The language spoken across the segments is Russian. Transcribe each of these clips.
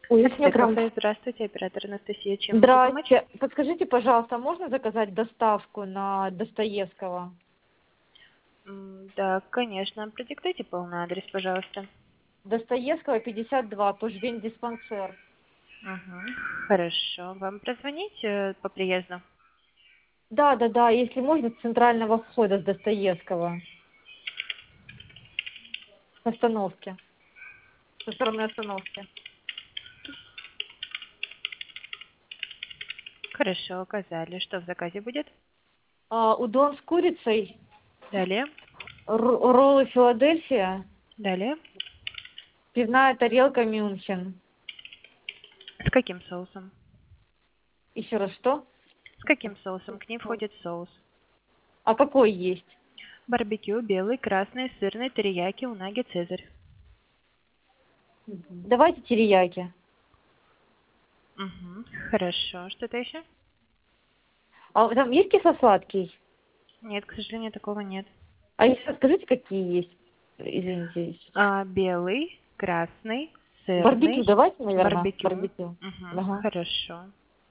Ой, если мне Почта прям... кафе, здравствуйте, оператор Анастасия, чем могу помочь? Здрасте. Подскажите, пожалуйста, можно заказать доставку на Достоевского? Да, конечно. Продиктуйте полный адрес, пожалуйста. Достоевского, 52, Тужбень диспансер. Мгм. Хорошо. Вам прозвонить по приезду? Да, да, да, если можно, с центрального входа с Достоевского. С остановки. Со стороны остановки. Хорошо, указали. Что в заказе будет? Удон с курицей, Далее. роллы Филадельфия, Далее. пивная тарелка Мюнхен. С каким соусом? Еще раз что? С каким соусом? К ней входит соус. А какой есть? Барбекю, белый, красный, сырный, терияки, унаги, цезарь. Давайте терияки. Угу. Хорошо. Что-то еще? А там есть кисло-сладкий? Нет, к сожалению, такого нет. А еще скажите, какие есть? Извините. Белый, красный, Барбекю сырный, давайте, наверное. барбекю. Барбекю. Угу. Ага. Хорошо.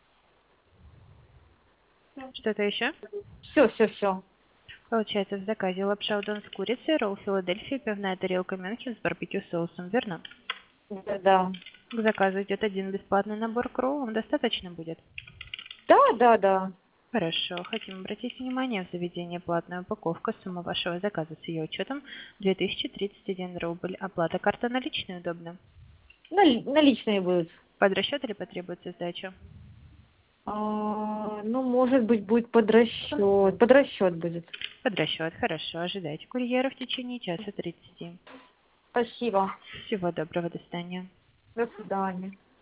Что-то еще? Все, все, все. Получается, в заказе лапша удон с курицей, ролл Филадельфия, пивная тарелка Мюнхен с барбекю соусом, верно? Да, да. К заказу идет один бесплатный набор КРО, вам достаточно будет? Да, да, да. Хорошо. Хотим обратить внимание, в заведении платная упаковка. Сумма вашего заказа с ее учетом 2031 рубль. Оплата карта наличные удобно. Наличные будут. Под расчет или потребуется сдача? Ну, может быть, будет под расчет. Под расчет будет. Под расчет. Хорошо. Ожидайте курьера в течение часа 30. Спасибо. Всего доброго. До свидания. До свидания.